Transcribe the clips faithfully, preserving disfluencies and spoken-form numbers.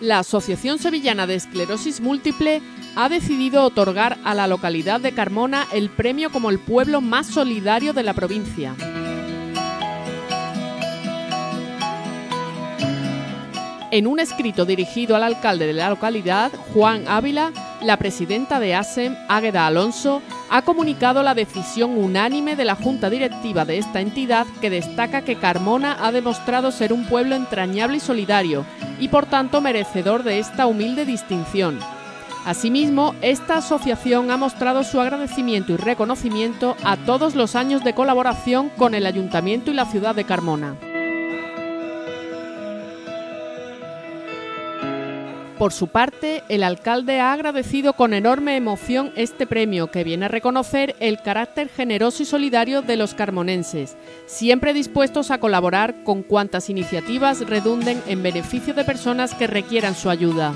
La Asociación Sevillana de Esclerosis Múltiple ha decidido otorgar a la localidad de Carmona el premio como el pueblo más solidario de la provincia. En un escrito dirigido al alcalde de la localidad, Juan Ávila, la presidenta de ASEM, Águeda Alonso, ha comunicado la decisión unánime de la Junta Directiva de esta entidad, que destaca que Carmona ha demostrado ser un pueblo entrañable y solidario y por tanto merecedor de esta humilde distinción. Asimismo, esta asociación ha mostrado su agradecimiento y reconocimiento a todos los años de colaboración con el Ayuntamiento y la ciudad de Carmona. Por su parte, el alcalde ha agradecido con enorme emoción este premio, que viene a reconocer el carácter generoso y solidario de los carmonenses, siempre dispuestos a colaborar con cuantas iniciativas redunden en beneficio de personas que requieran su ayuda.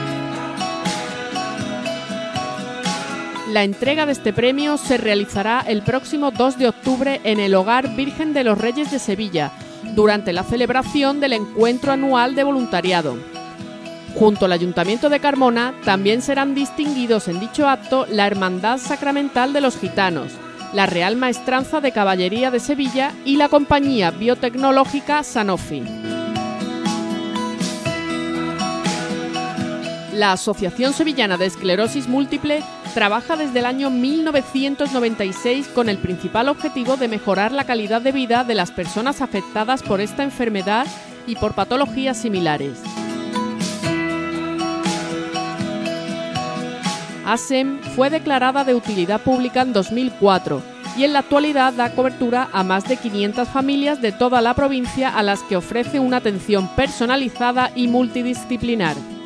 La entrega de este premio se realizará el próximo dos de octubre en el Hogar Virgen de los Reyes de Sevilla, durante la celebración del Encuentro Anual de Voluntariado. Junto al Ayuntamiento de Carmona también serán distinguidos en dicho acto la Hermandad Sacramental de los Gitanos, la Real Maestranza de Caballería de Sevilla y la compañía biotecnológica Sanofi. La Asociación Sevillana de Esclerosis Múltiple trabaja desde el año mil novecientos noventa y seis con el principal objetivo de mejorar la calidad de vida de las personas afectadas por esta enfermedad y por patologías similares. ASEM fue declarada de utilidad pública en dos mil cuatro y en la actualidad da cobertura a más de quinientas familias de toda la provincia a las que ofrece una atención personalizada y multidisciplinar.